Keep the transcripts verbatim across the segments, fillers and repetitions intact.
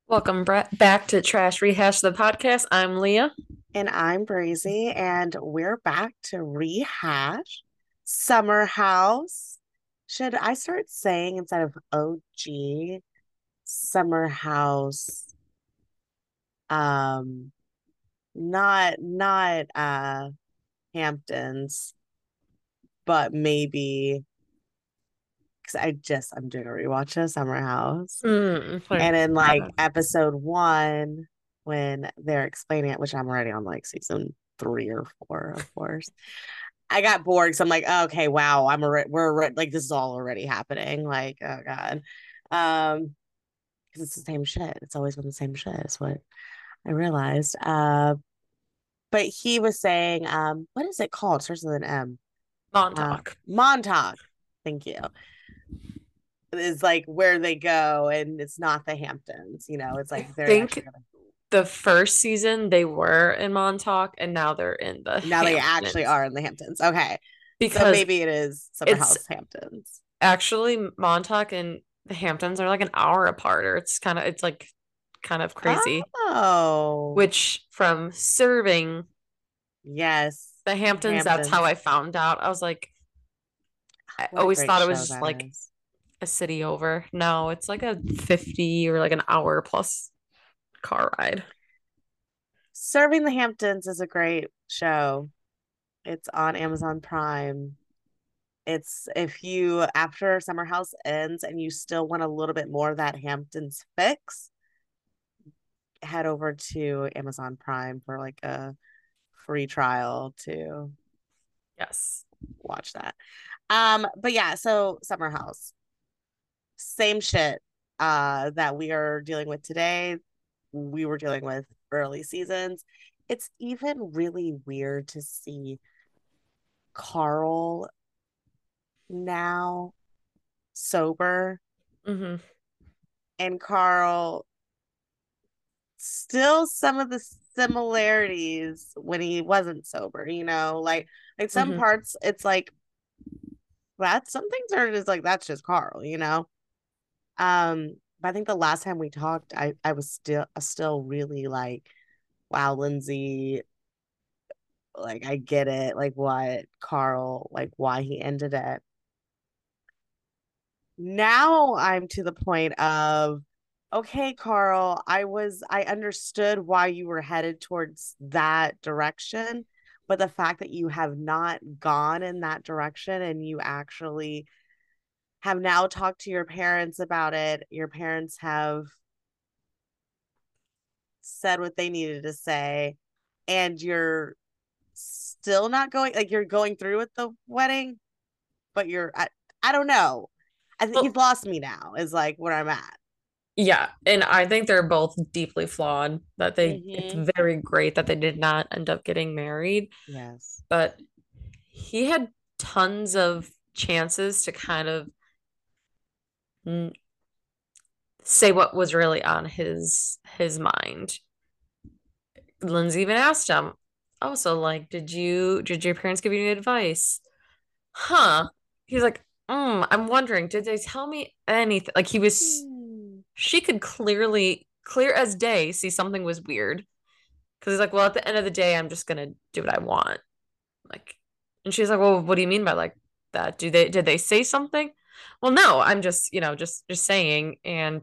Welcome bra- back to Trash Rehash the podcast. I'm Leah. And I'm Breezy, and we're back to rehash Summer House. Should I start saying instead of O G, Summer House? Um, not not uh Hamptons, but maybe because I just I'm doing a rewatch of Summer House, Mm, like, and in like uh, episode one when they're explaining it, which I'm already on like season three or four, of course. I got bored because I'm like, oh, okay, wow, I'm already, we're already, like, this is all already happening. Like, oh God. Um, because it's the same shit. It's always been the same shit, is what I realized. Uh, but he was saying, um, what is it called? It starts with an M. Uh, Montauk. Montauk. Thank you. Is like where they go, and it's not the Hamptons. You know, it's I like they're actually think gonna. the first season they were in Montauk and now they're in the Now they actually Hamptons are in the Hamptons. Okay, so because maybe it is Summer it's House Hamptons. actually Montauk and the Hamptons are like an hour apart, or it's kind of it's like kind of crazy. Oh, Which from serving yes, the Hamptons, that's how Hamptons. I found out. I was like, I What a always great thought it show was just that like is. a city over. No, it's like a fifty or like an hour plus car ride. Serving the Hamptons is a great show. It's on Amazon Prime. It's if you, after Summer House ends and you still want a little bit more of that Hamptons fix, head over to Amazon Prime for like a free trial to Yes. watch that. Um, but yeah, so Summer House, same shit uh that we are dealing with today. We were dealing with early seasons. It's even really weird to see Carl now sober Hmm. and Carl still some of the similarities when he wasn't sober, you know, like like some Hmm. parts it's like that some things are just like that's just Carl, you know. Um, but I think the last time we talked, I I was still still really like, wow, Lindsay, like I get it, like what Carl, like why he ended it. Now I'm to the point of, okay, Carl, I was, I understood why you were headed towards that direction, but the fact that you have not gone in that direction and you actually have now talked to your parents about it, your parents have said what they needed to say, and you're still not going, like you're going through with the wedding, but you're, I, I don't know. I think he's Well, lost me now, is like where I'm at. yeah, and I think they're both deeply flawed. That they, it's Mm-hmm. very great that they did not end up getting married, Yes. but he had tons of chances to kind of mm, say what was really on his his mind. Lindsay even asked him, "Oh, so like, did you did your parents give you any advice?" Huh? He's like, mm, I'm wondering, did they tell me anything? Like he was, Hmm. she could clearly, clear as day, see something was weird. Because he's like, well, at the end of the day, I'm just gonna do what I want. Like, and she's like, well, what do you mean by like that? Do they did they say something? Well, no, I'm just, you know, just just saying. And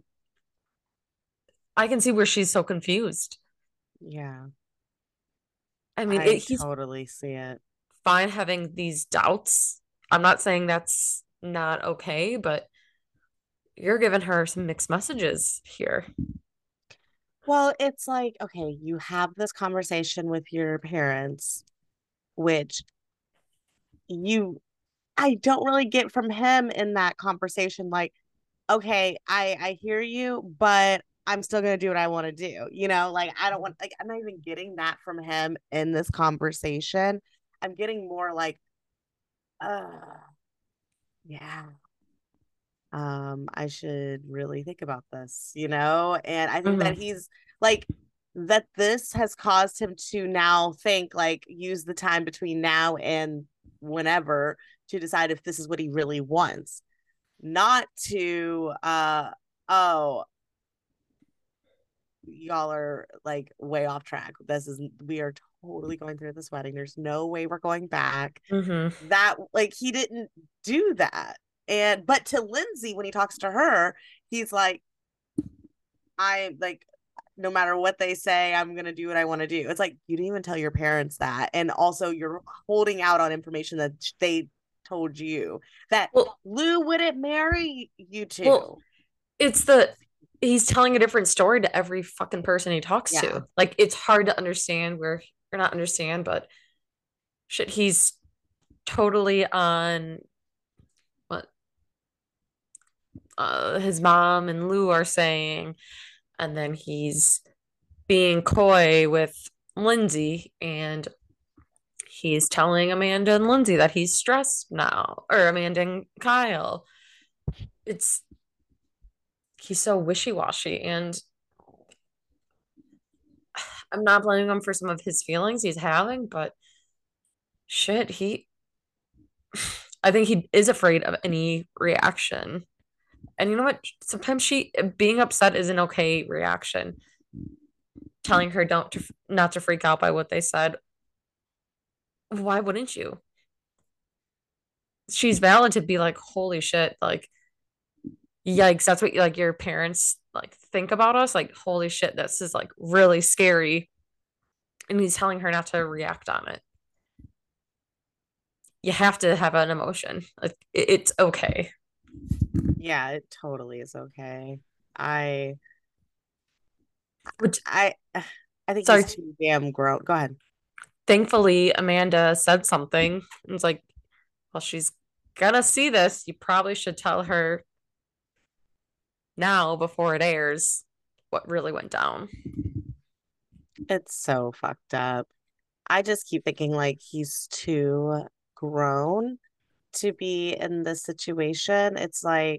I can see where she's so confused. Yeah, I mean, I it, he's totally see it. fine having these doubts. I'm not saying that's not okay, but you're giving her some mixed messages here. Well, it's like, okay, you have this conversation with your parents, which you, I don't really get from him in that conversation. Like, okay, I I hear you, but I'm still gonna do what I want to do. You know, like I don't want, like I'm not even getting that from him in this conversation. I'm getting more like, uh, yeah, um, I should really think about this, you know? And I think that Hmm. he's like, that this has caused him to now think, like, use the time between now and whenever to decide if this is what he really wants. Not to, uh, oh, y'all are like way off track. This is we are totally going through this wedding. There's no way we're going back. Mm-hmm. That like he didn't do that. And but to Lindsay, when he talks to her, he's like, I like no matter what they say, I'm gonna do what I want to do. It's like you didn't even tell your parents that. And also you're holding out on information that they told you that Well, Lou wouldn't marry you well, two. it's the he's telling a different story to every fucking person he talks Yeah. to. Like it's hard to understand where or not understand, but shit, he's totally on what uh, his mom and Lou are saying, and then he's being coy with Lindsay, and he's telling Amanda and Lindsay that he's stressed now, or Amanda and Kyle. It's he's so wishy-washy, and I'm not blaming him for some of his feelings he's having, but shit, he I think he is afraid of any reaction. And you know what? Sometimes she being upset is an okay reaction. Telling her don't to, not to freak out by what they said. Why wouldn't you? She's valid to be like, holy shit, like yikes, that's what like your parents like think about us. Like, holy shit, this is like really scary. And he's telling her not to react on it. You have to have an emotion. Like, it's okay. Yeah, it totally is okay. I Which, I I think sorry, he's too damn grown. Go ahead. thankfully, Amanda said something. It's like, well, she's gonna see this. You probably should tell her now before it airs what really went down. It's so fucked up. I just keep thinking like he's too grown to be in this situation. It's like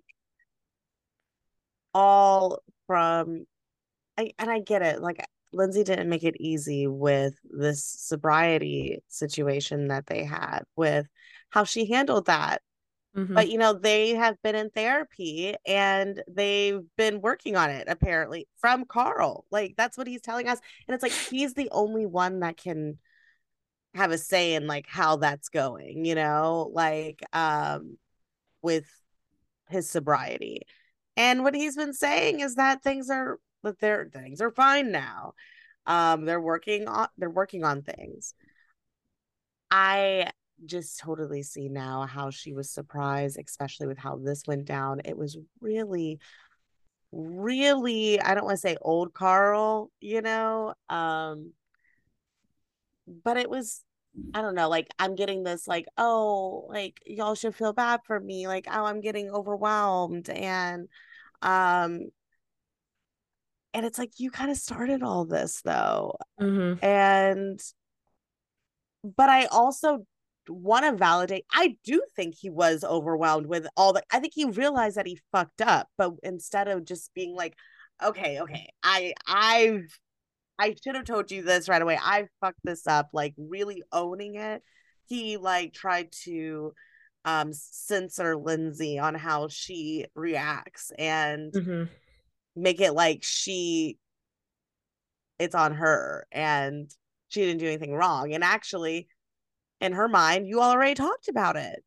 all from I and I get it. Like Lindsay didn't make it easy with this sobriety situation that they had with how she handled that. Mm-hmm. But you know, they have been in therapy and they've been working on it apparently from Carl. Like that's what he's telling us. And it's like he's the only one that can have a say in like how that's going, you know, like um with his sobriety. And what he's been saying is that things are that their things are fine now. Um they're working on they're working on things. I just totally see now how she was surprised, especially with how this went down. It was really, really, I don't want to say old Carl, you know, um, but it was, I don't know, like I'm getting this, like, oh, like y'all should feel bad for me, like, oh, I'm getting overwhelmed, and, um, and it's like you kind of started all this though, Mm-hmm. and but I also want to validate. I do think he was overwhelmed with all the. I think he realized that he fucked up, but instead of just being like, "Okay, okay, I, I've, I should have told you this right away. I fucked this up," like really owning it. He like tried to um censor Lindsay on how she reacts and Mm-hmm. make it like she it's on her and she didn't do anything wrong. And actually, in her mind, you already talked about it.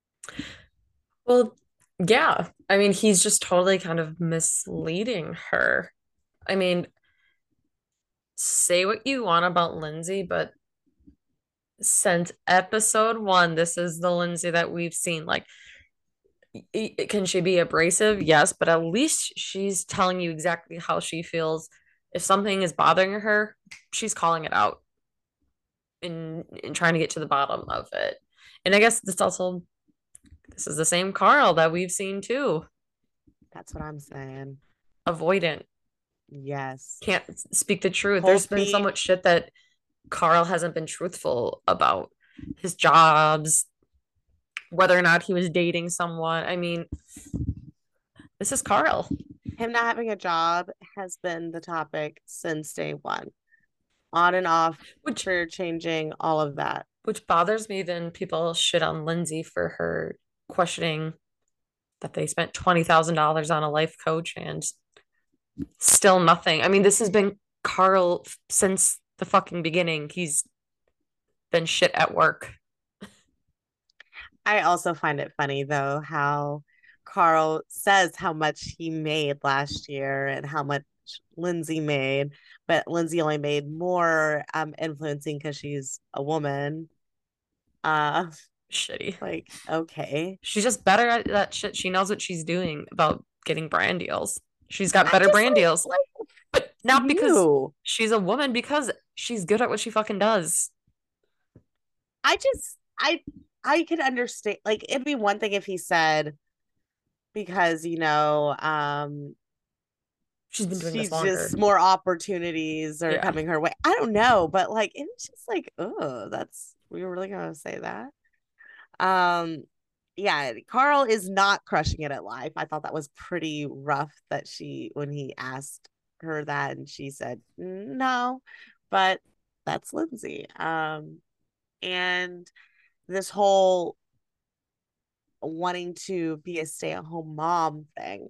Well, yeah. I mean, he's just totally kind of misleading her. I mean, say what you want about Lindsay, but since episode one, this is the Lindsay that we've seen. Like, can she be abrasive? Yes, but at least she's telling you exactly how she feels. If something is bothering her, she's calling it out and, and trying to get to the bottom of it. And I guess this also this is the same Carl that we've seen too. That's what I'm saying. Avoidant, Yes. can't speak the truth. Cold There's been so feet. much shit that Carl hasn't been truthful about his jobs, whether or not he was dating someone. I mean, this is Carl. Him not having a job has been the topic since day one. On and off, Which career changing, all of that. which bothers me then people shit on Lindsay for her questioning that they spent twenty thousand dollars on a life coach and Still nothing. I mean, this has been Carl since the fucking beginning. He's been shit at work. I also find it funny though how Carl says how much he made last year and how much Lindsay made, but Lindsay only made more um influencing because she's a woman. Uh Shitty. like okay. She's just better at that shit. She knows what she's doing about getting brand deals. She's got I better just brand deals, like like but not because you. she's a woman, because she's good at what she fucking does. I just I I could understand like it'd be one thing if he said because you know um She's been doing this she's longer. just more opportunities are Yeah. coming her way. I don't know, but like it's just like, oh, that's we were really gonna say that. Um, yeah, Carl is not crushing it at life. I thought that was pretty rough that she when he asked her that and she said no, but that's Lindsay. Um, and this whole wanting to be a stay-at-home mom thing.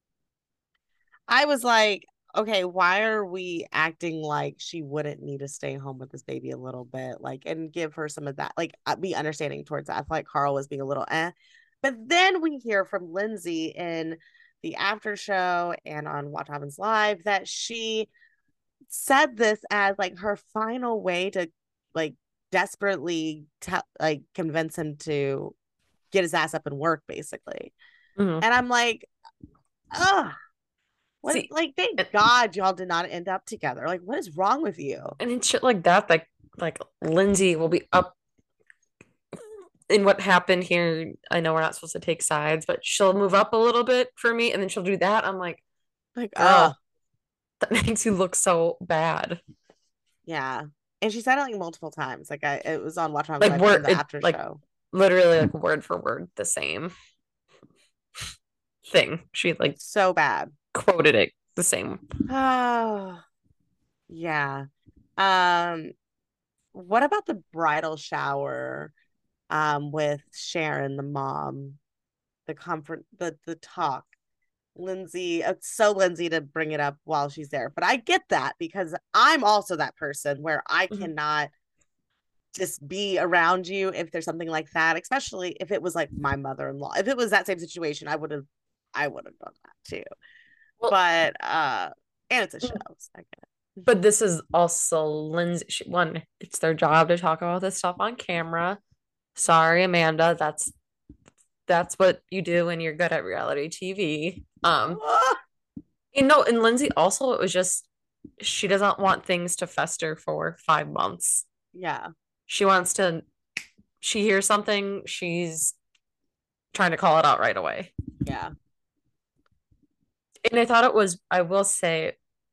I was like, okay, why are we acting like she wouldn't need to stay home with this baby a little bit, like, and give her some of that, like, uh, be understanding towards that. I feel like Carl was being a little eh. But then we hear from Lindsay in the after show and on Watch Happens Live that she said this as like her final way to like desperately tell like convince him to get his ass up and work, basically. Mhm. And I'm like, oh, what See, like thank and, God y'all did not end up together. Like what is wrong with you? and in shit like that, like like Lindsay will be up in what happened here. I know we're not supposed to take sides, but she'll move up a little bit for me, and then she'll do that. I'm like, Like, uh, girl, that makes you look so bad. yeah. And she said it like multiple times. Like I it was on Watch What Happens Like Live word and the it after like show. literally like word for word the same thing. She like So bad. quoted it the same. Oh yeah. Um, what about the bridal shower um with Sharon, the mom, the comfort the the talk? Lindsay, it's so Lindsay to bring it up while she's there. But I get that because I'm also that person where I Mhm. cannot just be around you if there's something like that, especially if it was like my mother-in-law. If it was that same situation, I would have I would have done that too. Well, But uh and it's a show, so I get it. but this is also Lindsay. She, one, it's their job to talk about this stuff on camera. Sorry, Amanda. That's that's what you do when you're good at reality T V. Um, Oh, you know, and Lindsay also, it was just she doesn't want things to fester for five months. yeah. She wants to. She hears something, she's trying to call it out right away. Yeah. And I thought it was, I will say,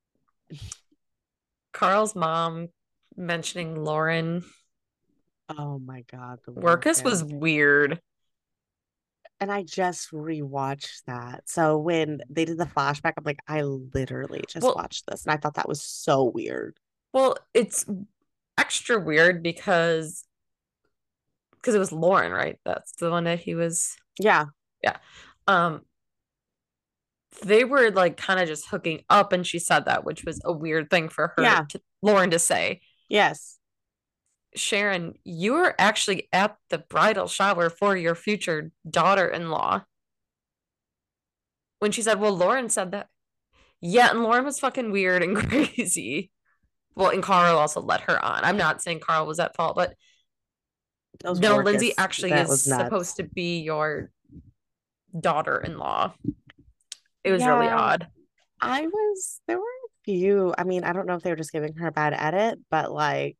Carl's mom mentioning Lauren Oh my God, the Workus was Workus. weird. And I just rewatched that. So when they did the flashback, I'm like, I literally just Well, watched this and I thought that was so weird. well, it's extra weird because because it was Lauren, right? That's the one that he was. Yeah. Yeah. Um, they were like kind of just hooking up, and she said that, which was a weird thing for her Yeah. to Lauren to say. Yes. Sharon, you were actually at the bridal shower for your future daughter-in-law. When she said, well, Lauren said that. Yeah, and Lauren was fucking weird and crazy. Well, and Carl also let her on. I'm not saying Carl was at fault, but Those no, Lindsay Workus, actually that is was supposed nuts. to be your daughter-in-law. It was really Yeah. odd. I was, there were a few. I mean, I don't know if they were just giving her a bad edit, but like,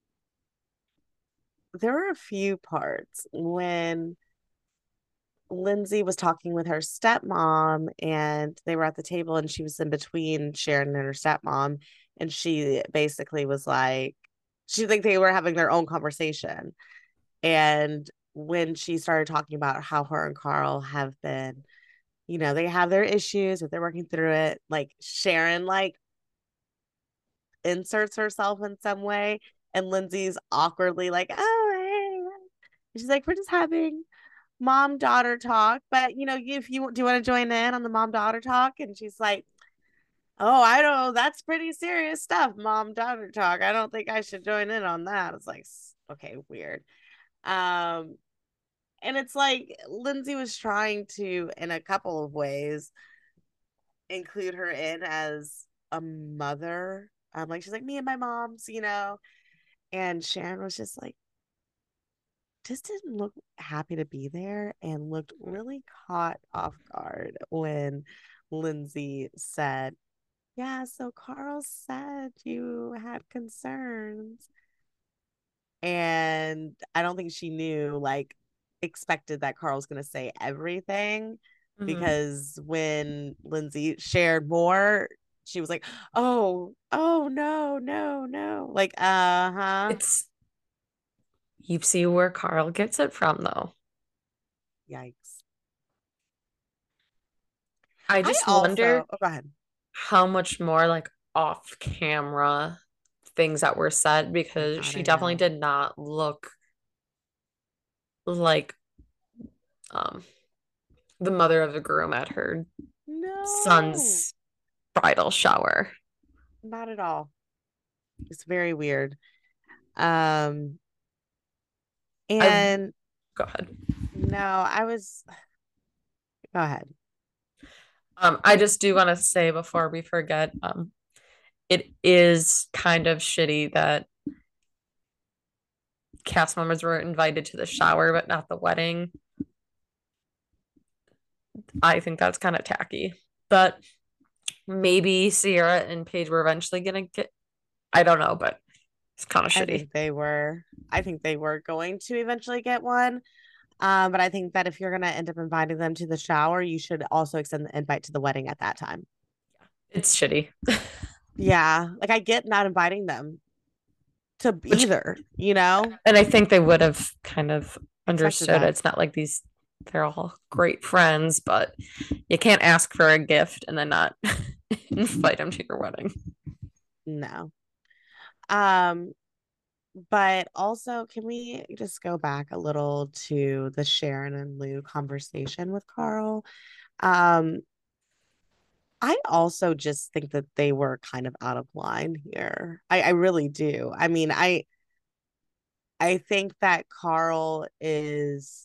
there were a few parts when Lindsay was talking with her stepmom and they were at the table and she was in between Sharon and her stepmom. And she basically was like, she like they were having their own conversation. And when she started talking about how her and Carl have been, you know, they have their issues, but they're working through it, like Sharon like inserts herself in some way. And Lindsay's awkwardly like, oh, hey. She's like, we're just having mom daughter talk, but you know, if you do you want to join in on the mom daughter talk, and she's like, Oh, I don't know. That's pretty serious stuff, mom daughter talk. I don't think I should join in on that. It's like, okay, weird. Um, and it's like Lindsay was trying to, in a couple of ways, include her in as a mother. Um, like she's like me and my mom's, you know. And Sharon was just like, just didn't look happy to be there and looked really caught off guard when Lindsay said, yeah, so Carl said you had concerns. And I don't think she knew, like, expected that Carl was going to say everything Mhm. because when Lindsay shared more, she was like, oh, oh, no, no, no. Like, uh huh. It's you see where Carl gets it from, though. Yikes. I I just wonder also, oh, go ahead. how much more like off camera things that were said Oh, because God, she I definitely know. did not look like um the mother of the groom at her No, son's bridal shower. not at all. It's very weird. Um, I and Go ahead. no, I was, go ahead. Um, I just do want to say before we forget, um, it is kind of shitty that cast members were invited to the shower but not the wedding. I think that's kind of tacky. But maybe Sierra and Paige were eventually gonna get. I don't know, but it's kind of I shitty. think they were, I think they were going to eventually get one. Um, but I think that if you're gonna end up inviting them to the shower, you should also extend the invite to the wedding at that time. It's shitty. Yeah, like I get not inviting them to Which, either, you know, and I think they would have kind of expected understood. that. It's not like these, they're all great friends, but you can't ask for a gift and then not invite them to your wedding. No. Um, but also, can we just go back a little to the Sharon and Lou conversation with Carl? Um, I also just think that they were kind of out of line here. I, I really do. I mean, I I think that Carl is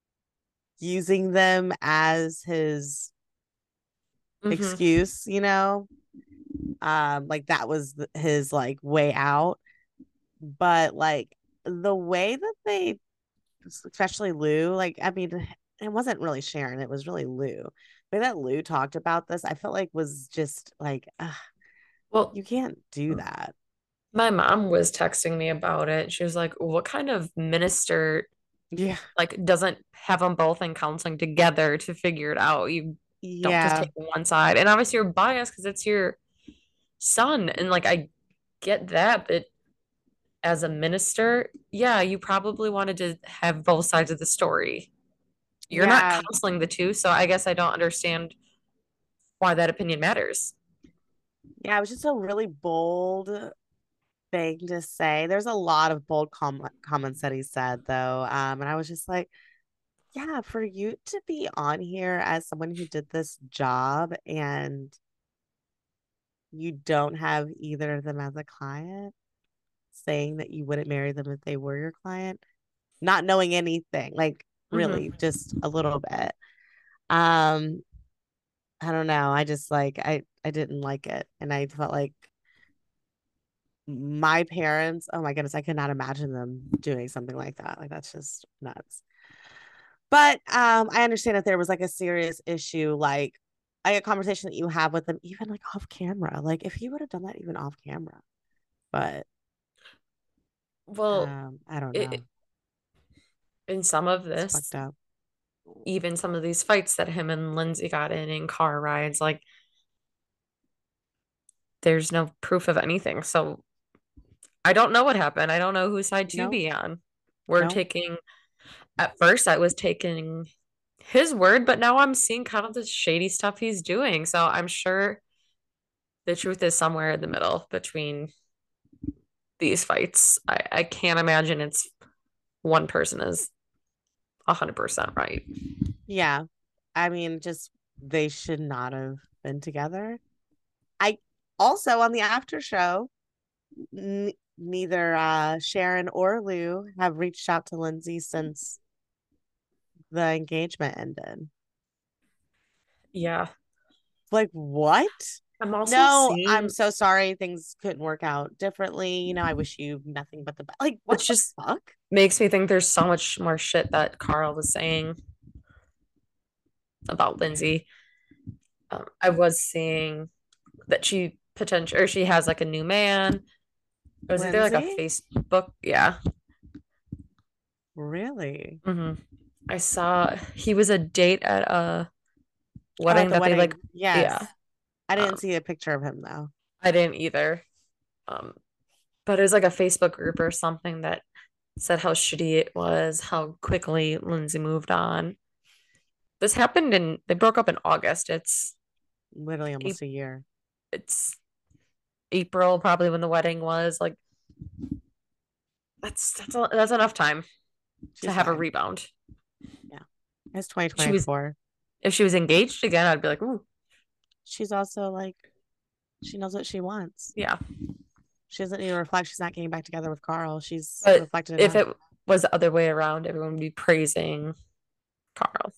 using them as his Mm-hmm. excuse, you know? Um, like that was th- his like way out. But like the way that they, especially Lou, like I mean, it wasn't really Sharon, it was really Lou. The way that Lou talked about this, I felt like was just like, ugh, Well, you can't do that. my mom was texting me about it. She was like, "What kind of minister Yeah. like doesn't have them both in counseling together to figure it out? You don't just Yeah. take one side." And obviously you're biased because it's your son. And like I get that, but as a minister, yeah, you probably wanted to have both sides of the story. You're not Yeah. counseling the two, so I guess I don't understand why that opinion matters. Yeah. It was just a really bold thing to say. There's a lot of bold com- comments that he said, though. Um, and I was just like, yeah, for you to be on here as someone who did this job and you don't have either of them as a client, saying that you wouldn't marry them if they were your client, not knowing anything, like really Mm-hmm. just a little bit. Um, I don't know. I just like I I didn't like it. And I felt like my parents, oh my goodness, I could not imagine them doing something like that. Like that's just nuts. But um, I understand if there was like a serious issue, like I a conversation that you have with them, even like off camera. Like if you would have done that even off camera. But Well, um, I don't know. it, in some of It's this, fucked up. even some of these fights that him and Lindsay got in in car rides, like there's no proof of anything. So I don't know what happened. I don't know whose side to No, be on. We're no. taking, at first, I was taking his word, but now I'm seeing kind of the shady stuff he's doing. So I'm sure the truth is somewhere in the middle between these fights. I, I can't imagine it's one person is one hundred percent right. Yeah. I mean, just they should not have been together. I also on the after show, n- neither uh, Sharon or Lou have reached out to Lindsay since the engagement ended. Yeah. Like, what? I'm also No, I'm seeing, so sorry things couldn't work out differently. You know, I wish you nothing but the best. Like, what which the just fuck? makes me think there's so much more shit that Carl was saying about Lindsay. Um, I was seeing that she potential or she has like a new man. It was either like a Lindsay? Facebook, yeah. Really? hmm I saw he was a date at a Oh, at wedding the that they like, wedding. yeah. Yes. I didn't Um, see a picture of him though. I didn't either. Um, but it was like a Facebook group or something that said how shitty it was, how quickly Lindsay moved on. This happened in they broke up in August. It's Literally almost a year. it's April probably when the wedding was. Like that's that's a, that's enough time to She's have a fine. rebound. Yeah. It's She was twenty twenty-four. if she was engaged again, I'd be like, ooh, She's also like, she knows what she wants. yeah. She doesn't need to reflect. She's not getting back together with Carl. She's But reflected if enough. it was the other way around, everyone would be praising Carl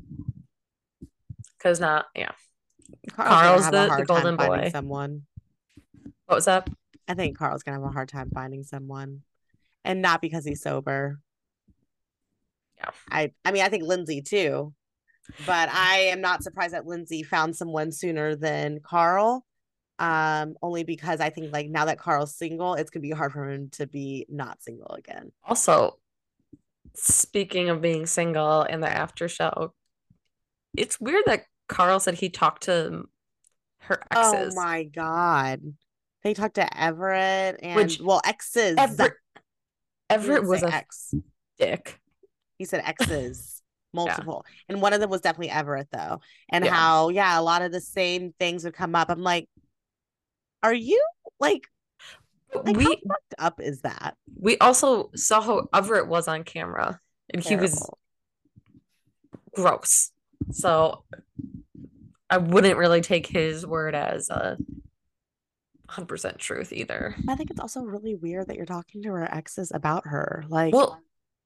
because not yeah. Carl's gonna Carl's have a the the hard time golden finding boy. someone. What was that? I think Carl's gonna have a hard time finding someone. And not because he's sober. Yeah. I I mean, I think Lindsay too. But I am not surprised that Lindsay found someone sooner than Carl. Um, only because I think like now that Carl's single, it's gonna be hard for him to be not single again. Also, speaking of being single in the after show, it's weird that Carl said he talked to her Oh exes, my God. They talked to Everett and which well, exes. Everett He Everett didn't was say a ex. dick. He said exes, Yeah. multiple. And one of them was definitely Everett though. And Yeah. how, yeah, a lot of the same things would come up. I'm like, are you like like how We fucked up is that? we also saw how Everett was on camera and he was Terrible. gross. So I wouldn't really take his word as a one hundred percent truth either. I think it's also really weird that you're talking to her exes about her. Like, Well,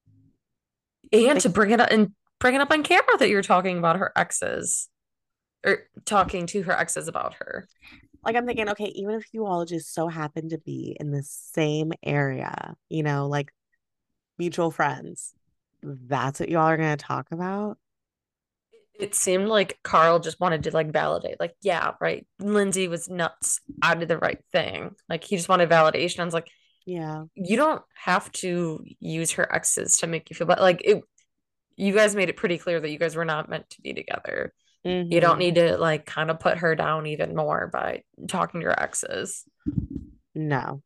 and like, to bring it up and bring it up on camera that you're talking about her exes or talking to her exes about her. like I'm thinking, okay, even if you all just so happen to be in the same area, you know, like mutual friends, that's what y'all are gonna talk about. It seemed like Carl just wanted to like validate, like, yeah, right. Lindsay was nuts. I did the right thing. Like he just wanted validation. I was like, Yeah. you don't have to use her exes to make you feel bad. Like it, you guys made it pretty clear that you guys were not meant to be together. You don't Mm-hmm. need to like kind of put her down even more by talking to your exes. No.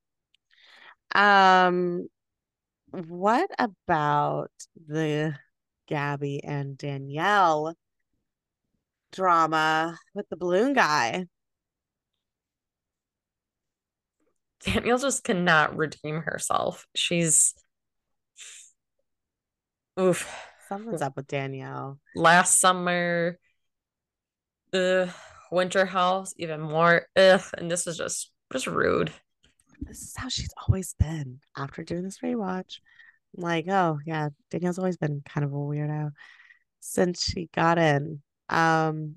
Um, what about the Gabby and Danielle drama with the balloon guy? Danielle just cannot redeem herself. She's oof. Something's up with Danielle. Last summer, ugh, Winter House, even more, ugh, and this is just just rude. This is how she's always been after doing this rewatch. I'm like, oh yeah, Danielle's always been kind of a weirdo since she got in. Um,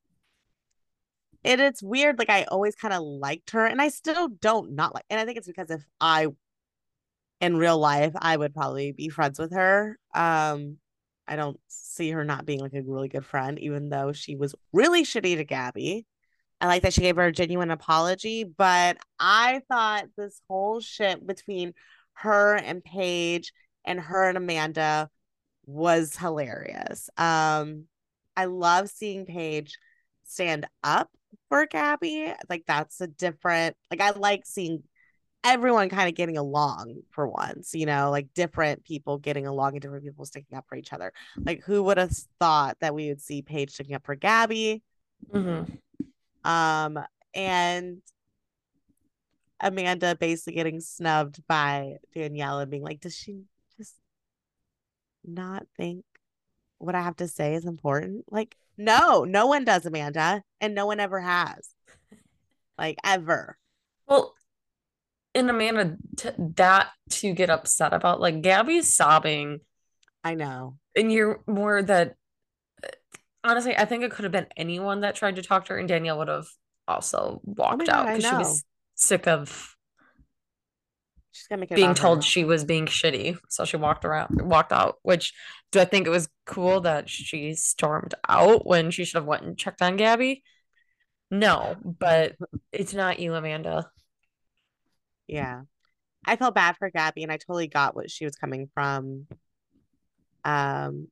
and it's weird, like I always kind of liked her, and I still don't not like, and I think it's because if I in real life, I would probably be friends with her. Um, I don't see her not being like a really good friend, even though she was really shitty to Gabby. I like that she gave her a genuine apology, but I thought this whole shit between her and Paige and her and Amanda was hilarious. Um, I love seeing Paige stand up for Gabby. Like that's a different like I like seeing everyone kind of getting along for once, you know, like different people getting along and different people sticking up for each other. Like who would have thought that we would see Paige sticking up for Gabby? Mhm. Um, and Amanda basically getting snubbed by Danielle and being like, does she just not think what I have to say is important? Like, no, no one does, Amanda, and no one ever has. like ever. Well, and Amanda, t that to get upset about, like Gabby's sobbing, I know. and you're more that honestly, I think it could have been anyone that tried to talk to her, and Danielle would have also Oh my walked God, out I because she know. was sick of She's gonna make it being about told her. she was being shitty. So she walked around, walked out, which do I think it was cool that she stormed out when she should have went and checked on Gabby? No, but it's not you, Amanda. Yeah. I felt bad for Gabby and I totally got what she was coming from. Um,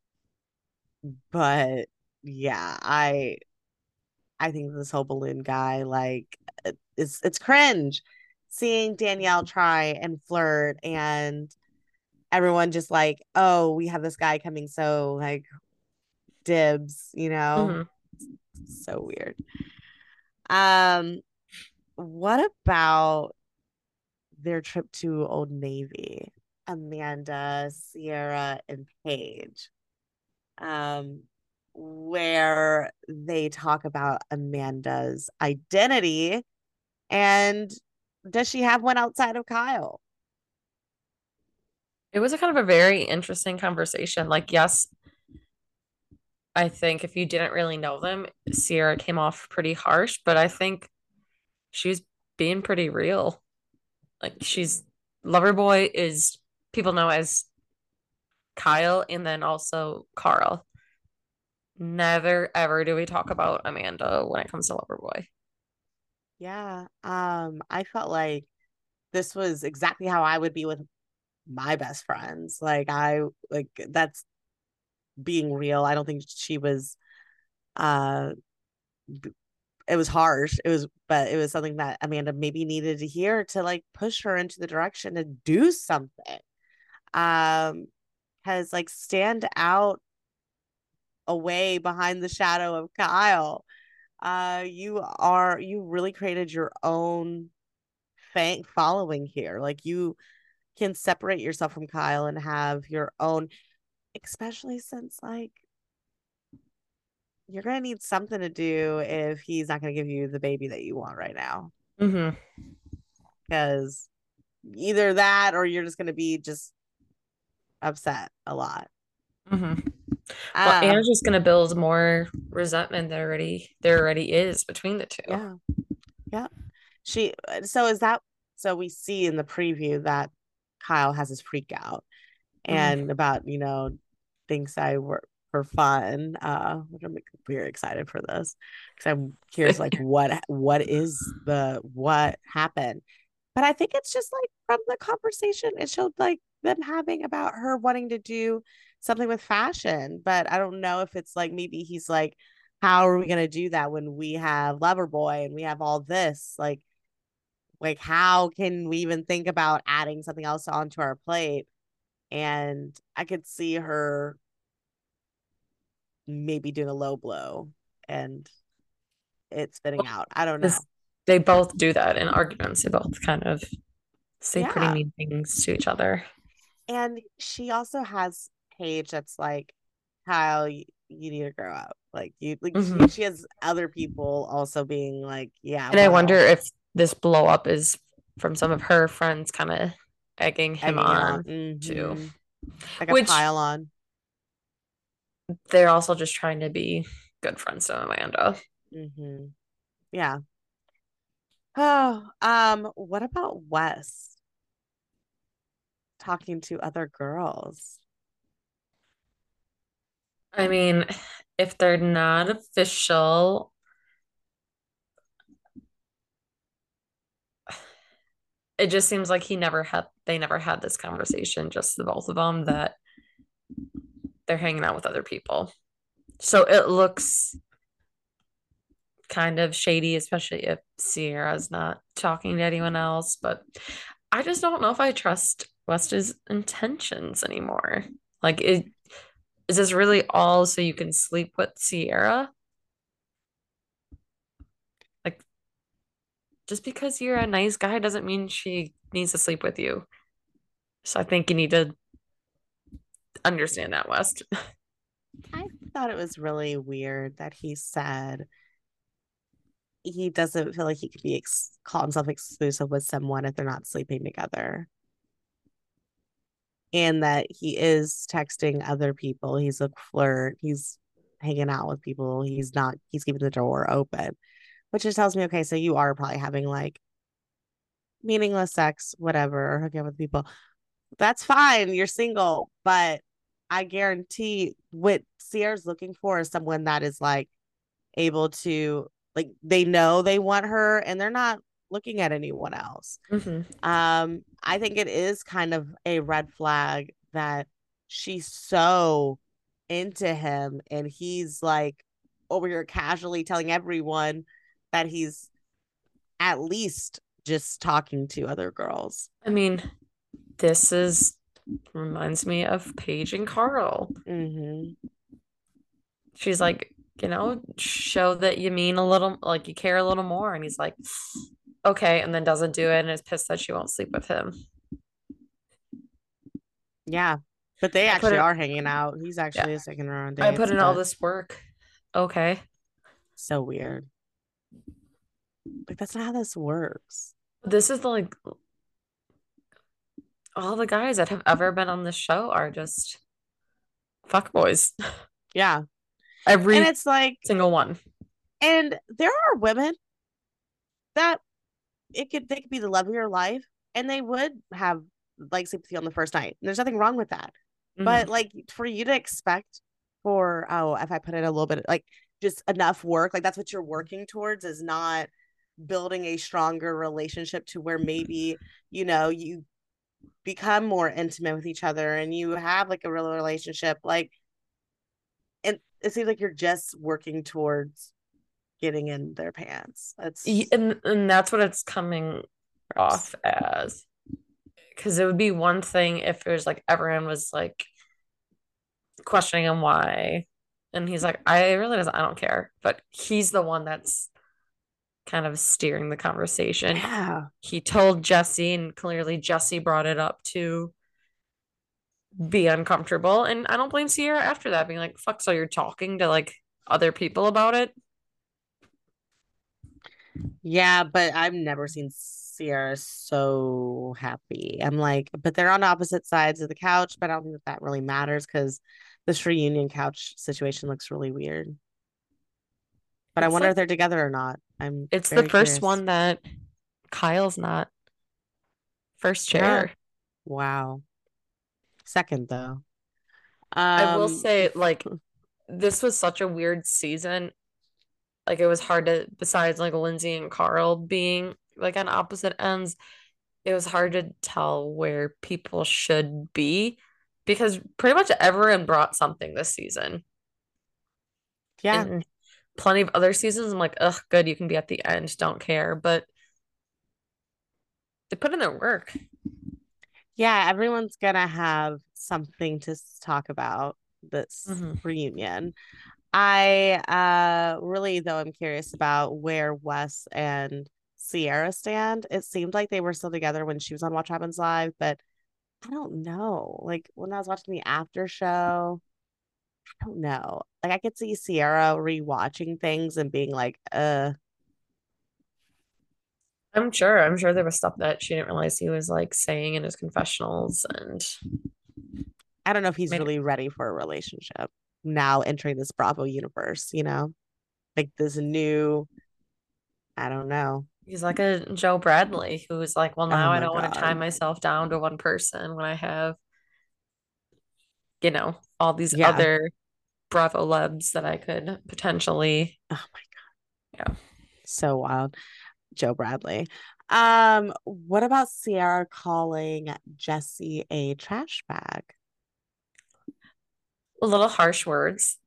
but yeah, I I think this whole balloon guy, like, it- it's it's cringe seeing Danielle try and flirt and everyone just like, oh, we have this guy coming, so like dibs, you know? Hmm. So weird. Um, what about their trip to Old Navy? Amanda, Sierra, and Paige. Um, where they talk about Amanda's identity and does she have one outside of Kyle? It was a kind of a very interesting conversation. Like, yes, I think if you didn't really know them, Sierra came off pretty harsh, but I think she's being pretty real. Like, she's Loverboy is people know as Kyle and then also Carl. Never ever do we talk about Amanda when it comes to Loverboy. Yeah. Um, I felt like this was exactly how I would be with my best friends. Like I like that's being real. I don't think she was uh it was harsh. It was but it was something that Amanda maybe needed to hear to like push her into the direction to do something. Um has like stand out away behind the shadow of Kyle. Uh you are you really created your own fan following here. Like you can separate yourself from Kyle and have your own, especially since like you're gonna need something to do if he's not gonna give you the baby that you want right now. Hmm. Because either that or you're just gonna be just upset a lot. Hmm. Well, Uh Anna's just gonna build more resentment there already there already is between the two. yeah, yeah. She so is that so we see in the preview that Kyle has his freak out Hmm. and about, you know, things I work for fun. Uh, which I'm very excited for this because I'm curious, like, what what is the what happened? But I think it's just like from the conversation, it showed like them having about her wanting to do something with fashion. But I don't know if it's like maybe he's like, how are we gonna do that when we have Loverboy and we have all this? Like, like how can we even think about adding something else onto our plate? And I could see her maybe doing a low blow and it spitting Well, out. I don't know. this they both do that in arguments. They both kind of say pretty Yeah. mean things to each other. And she also has Paige that's like, Kyle, you, you need to grow up. Like you like she Hmm. she has other people also being like, yeah, And I wonder well, if this blow up is from some of her friends kind of egging him egging him on. on too, Mm-hmm. Like a which pile on. they're also just trying to be good friends to Amanda. Mm-hmm. Yeah. Oh, um, what about Wes talking to other girls? I mean, if they're not official, it just seems like he never had they never had this conversation, just the both of them, that they're hanging out with other people. So it looks kind of shady, especially if Sierra's not talking to anyone else. But I just don't know if I trust West's intentions anymore. Like, it, is this really all so you can sleep with Sierra? Like, just because you're a nice guy doesn't mean she needs to sleep with you. So I think you need to understand that, West. I thought it was really weird that he said he doesn't feel like he could be ex- call himself exclusive with someone if they're not sleeping together, and that he is texting other people. He's a flirt. He's hanging out with people. He's not. He's keeping the door open, which just tells me, okay, so you are probably having like meaningless sex, whatever, or hooking up with people. That's fine. You're single, but I guarantee what Sierra's looking for is someone that is like able to, like, they know they want her and they're not looking at anyone else. Mm-hmm. Um, I think it is kind of a red flag that she's so into him and he's like over here casually telling everyone that he's at least just talking to other girls. I mean, this is reminds me of Paige and Carl. Mm-hmm. She's like, you know, show that you mean a little, like you care a little more. And he's like, okay, and then doesn't do it and is pissed that she won't sleep with him. Yeah. But they I put actually it, are hanging out. He's yeah, actually taking her on I put dates, in all but this work. Okay. so weird. Like that's not how this works. This is the like all the guys that have ever been on this show are just fuck boys. Yeah. And Every it's like, single one. and there are women that it could they could be the love of your life and they would have like sleep with you on the first night. There's nothing wrong with that. But Mhm. like for you to expect for oh, if I put in a little bit like just enough work, like that's what you're working towards is not building a stronger relationship to where maybe, you know, you become more intimate with each other and you have like a real relationship. Like and it seems like you're just working towards getting in their pants. Y- That's And and that's what it's coming gross. off as. Because it would be one thing if it was like everyone was like questioning him why. And he's like, I really doesn't, I don't care. But he's the one that's kind of steering the conversation. Yeah. He told Jesse, and clearly Jesse brought it up to be uncomfortable. And I don't blame Sierra after that, being like, fuck, so you're talking to like other people about it? Yeah, but I've never seen Sierra so happy. I'm like, but they're on opposite sides of the couch, but I don't think that that really matters because this reunion couch situation looks really weird. But I It's wonder like, if they're together or not. I'm it's the very first curious. one that Kyle's not first Yeah. chair. Wow. Second though. I will Um, say, like, this was such a weird season. Like, it was hard to, besides like Lindsay and Carl being like on opposite ends, it was hard to tell where people should be because pretty much everyone brought something this season. yeah. In plenty of other seasons, I'm like, ugh, good, you can be at the end, don't care. But they put in their work. Yeah, everyone's gonna have something to talk about this Hmm. reunion. I uh really though I'm curious about where Wes and Sierra stand. It seemed like they were still together when she was on Watch Happens Live, but I don't know. Like when I was watching the after show, I don't know. Like I could see Sierra rewatching things and being like, uh, I'm sure. I'm sure there was stuff that she didn't realize he was like saying in his confessionals and I don't know if he's made really ready for a relationship now entering this Bravo universe, you know? Like this new, I don't know. he's like a Joe Bradley who's like, well, Oh now I my don't want to tie God. myself down to one person when I have, you know, all these Yeah. other Bravo lebs that I could potentially, Oh my, yeah, so wild. Joe Bradley. Um, what about Sierra calling Jesse a trash bag? a little harsh words.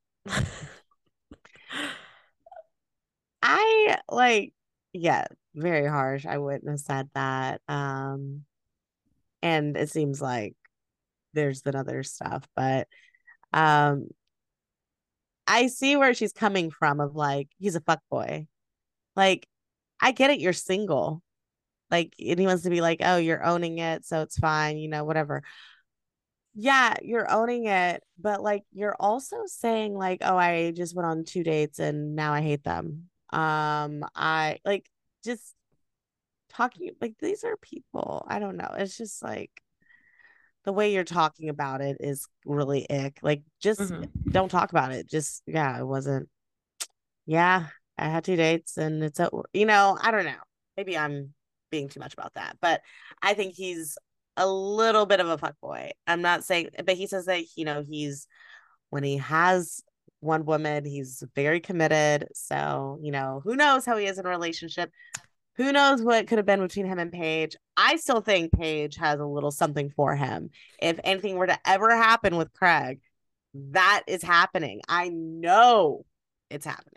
I like, yeah, very harsh. I wouldn't have said that. Um, and it seems like there's been other stuff, but um, I see where she's coming from of like, he's a fuck boy. Like, I get it, you're single. Like, and he wants to be like, oh, you're owning it, so it's fine, you know, whatever. Yeah, you're owning it, but like you're also saying like, oh, I just went on two dates and now I hate them. Um, I like just talking like these are people. I don't know. It's just like the way you're talking about it is really ick. Like just Hmm. don't talk about it. Just yeah, it wasn't. Yeah, I had two dates and it's a, you know, I don't know. Maybe I'm being too much about that, but I think he's a little bit of a fuck boy. I'm not saying, but he says that, you know, he's when he has one woman, he's very committed. So, you know, who knows how he is in a relationship? Who knows what could have been between him and Paige? I still think Paige has a little something for him. If anything were to ever happen with Craig, that is happening. I know it's happening.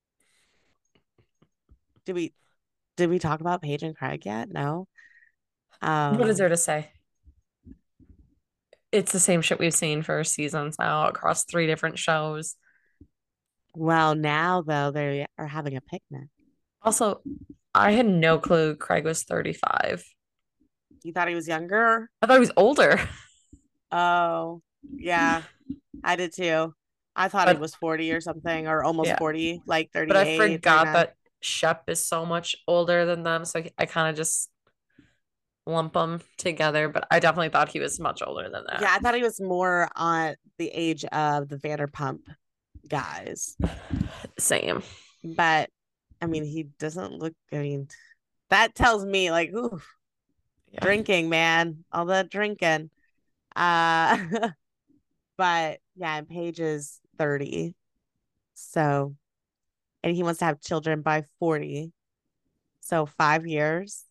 Did we did we talk about Paige and Craig yet? No. What is Um, there to say? It's the same shit we've seen for seasons now across three different shows. well, now though they are having a picnic. Also, I had no clue Craig was thirty-five. You thought he was younger? I thought he was older, Oh, yeah, I did too. I thought he but was forty or something, or almost yeah. forty, like But I thirty-eight, forgot thirty-nine. that Shep is so much older than them, so I kind of just lump them together. But I definitely thought he was much older than Yeah, that. I thought he was more on the age of the Vanderpump guys. Same. But I mean, he doesn't look, I mean, that tells me like, ooh, Yeah. drinking, man, all that drinking. Uh, but yeah, and Paige is thirty. So, and he wants to have children by forty. So, five years.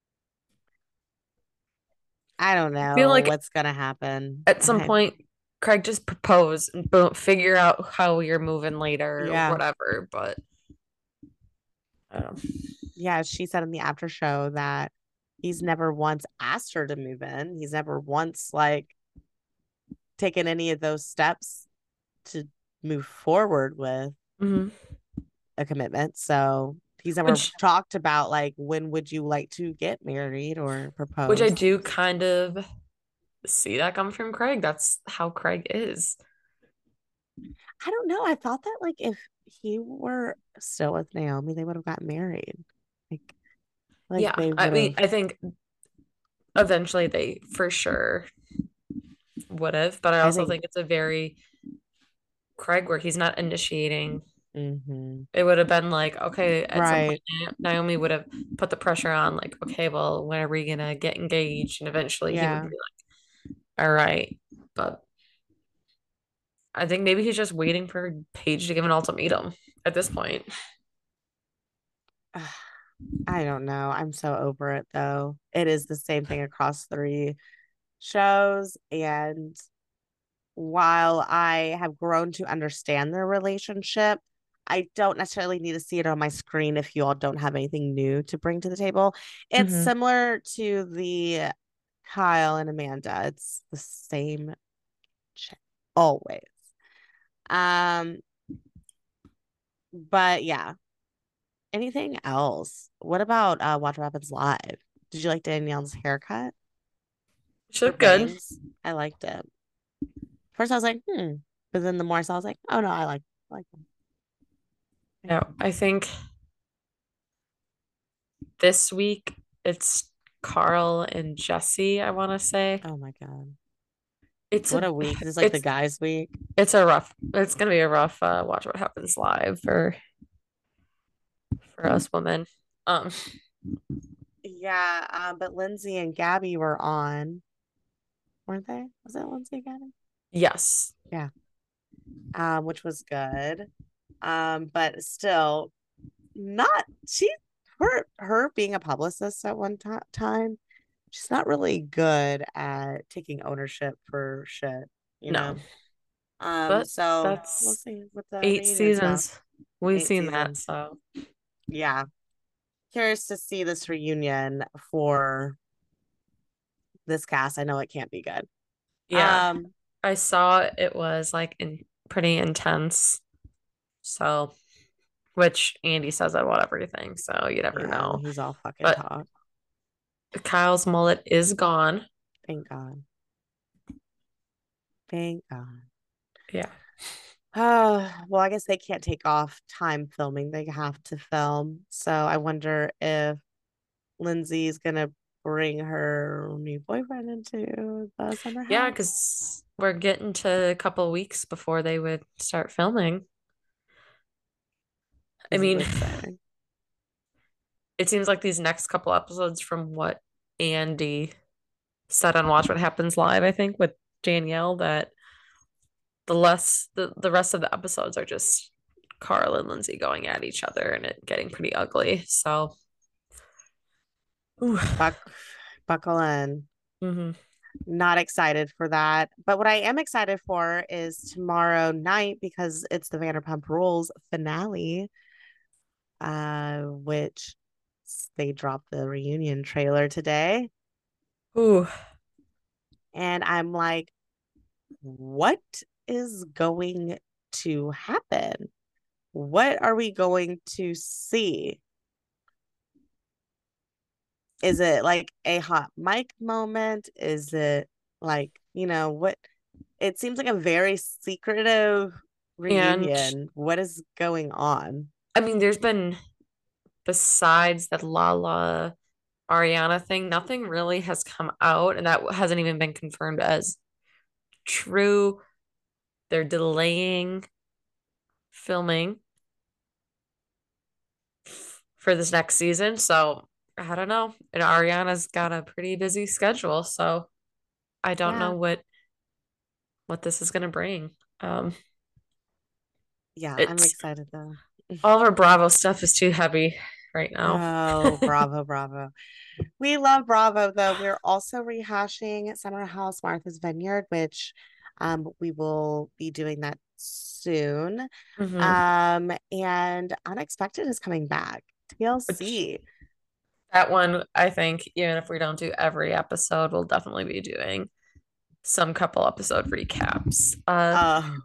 I don't I feel know like what's going to happen. at some I, point, Craig just propose and boom, figure out how you're moving later or yeah. whatever. But I don't know. Yeah. She said in the after show that he's never once asked her to move in. He's never once like taken any of those steps to move forward with Mhm. a commitment. So he's never Which, talked about like when would you like to get married or which I propose. do kind of see that coming from Craig. That's how Craig is. I don't know. I thought that like if he were still with Naomi, they would have got married. Like like Yeah. they I would mean, have. I think eventually they for sure would have, but I I also think. think it's a very Craig where he's not initiating. Hmm. It would have been like, okay, at some Right. point, Naomi would have put the pressure on, like, okay, well, when are we gonna get engaged? And eventually he would Yeah. be like, all right. But I think maybe he's just waiting for Paige to give an ultimatum at this point. I don't know. I'm so over it though. It is the same thing across three shows. And while I have grown to understand their relationship, I don't necessarily need to see it on my screen if you all don't have anything new to bring to the table. It's Hmm. similar to the Kyle and Amanda. It's the same shit always. Um, but yeah. Anything else? What about uh Watch What Happens Live? Did you like Danielle's haircut? She Her looked good. bangs? I liked it. First I was like, hmm. But then the more I saw, I was like, oh no, I like I like them. Yeah, I think this week it's Carl and Jesse, I want to say. Oh my God. It's What a a week. Is this like the it's guys' week? it's a rough it's gonna be a rough uh, watch what happens live for for us women. Um Yeah, um, but Lindsay and Gabby were on, weren't they? Was it Lindsay and Gabby? yes. Yeah. Um, which was good. Um, but still not she her her being a publicist at one ti- time, she's not really good at taking ownership for shit, you No. know. Um, But so we'll that's see what the eight reunion about. seasons. We've Eight seen that, seasons. so Yeah. Curious to see this reunion for this cast. I know it can't be good. yeah. Um, I saw it was like in pretty intense. So which Andy says about everything, so you never yeah, know. he's all fucking But talk. Kyle's mullet is gone. Thank God. Thank God. Yeah. Uh, well, I guess they can't take off time filming. They have to film. So I wonder if Lindsay's gonna bring her new boyfriend into the summer Yeah, house. because we're getting to a couple weeks before they would start filming. I This is mean, exciting. it seems like these next couple episodes from what Andy said on Watch What Happens Live, I think, with Danielle, that the less the, the rest of the episodes are just Carl and Lindsay going at each other and it getting pretty ugly. So, ooh. Buck, buckle in. Hmm. Not excited for that. But what I am excited for is tomorrow night because it's the Vanderpump Rules finale, uh, which they dropped the reunion trailer today. Ooh. And I'm like, what is going to happen? What are we going to see? Is it like a hot mic moment? Is it like, you know, what? It seems like a very secretive And reunion. What is going on? I mean, there's been, besides that Lala Ariana thing, nothing really has come out, and that hasn't even been confirmed as true. They're delaying filming for this next season. So I don't know. And Ariana's got a pretty busy schedule, so I don't Yeah. know what what this is gonna bring. Um, Yeah, I'm it's excited though. all of our Bravo stuff is too heavy right now. Oh, bravo, bravo. We love Bravo though. We're also rehashing Summer House Martha's Vineyard, which um we will be doing that soon. Hmm. Um, and Unexpected is coming back. Which T L C. that one, I think, even if we don't do every episode, we'll definitely be doing some couple episode recaps. Uh, Oh,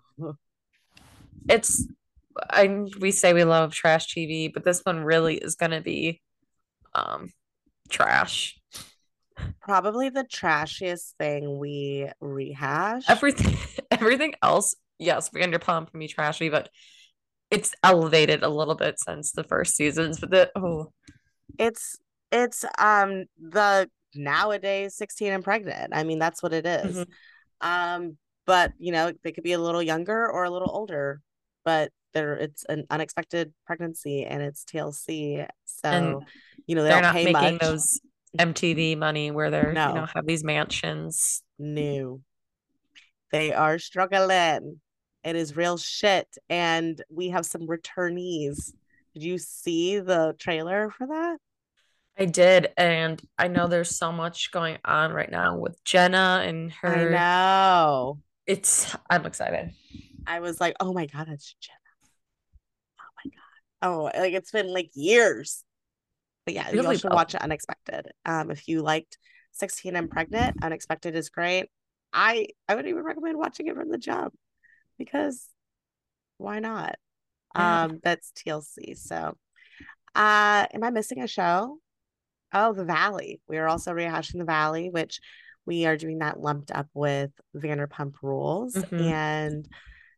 it's I we say we love trash T V, but this one really is gonna be um trash. probably the trashiest thing we rehash. Everything everything else, yes, Vanderpump can be trashy, but it's elevated a little bit since the first seasons. But the oh, It's it's um the nowadays sixteen and pregnant. I mean, that's what it is. mhm. Um, but you know, they could be a little younger or a little older, but they're it's an unexpected pregnancy and it's T L C. And So, you know, they they're don't not pay making much. those M T V money where they're, you know, No, have these mansions. no. They are struggling. It is real shit. And we have some returnees. Did you see the trailer for that? I did, and I know there's so much going on right now with Jenna and I her. know. It's I'm excited. I was like, oh my God, that's Jenna. Oh my God. Oh, like it's been like years. But yeah, you all Really should well. watch Unexpected. Um, if you liked sixteen and Pregnant, Unexpected is great. I I would even recommend watching it from the jump because why not? Yeah. Um, that's T L C. So, uh, am I missing a show? Oh, The Valley. We are also rehashing The Valley, which we are doing that lumped up with Vanderpump Rules. Hmm. And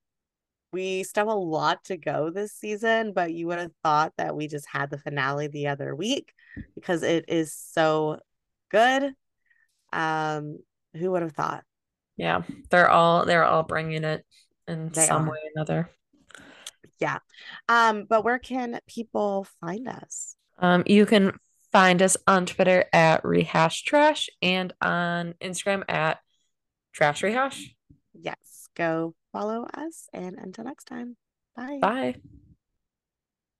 we still have a lot to go this season, but you would have thought that we just had the finale the other week because it is so good. Um, who would have thought? Yeah. They're all they're all bringing it in They some way are. or another. Yeah. Um, but where can people find us? Um, you can find us on Twitter at Rehash Trash and on Instagram at Trash Rehash. Yes, go follow us. And until next time, bye. Bye.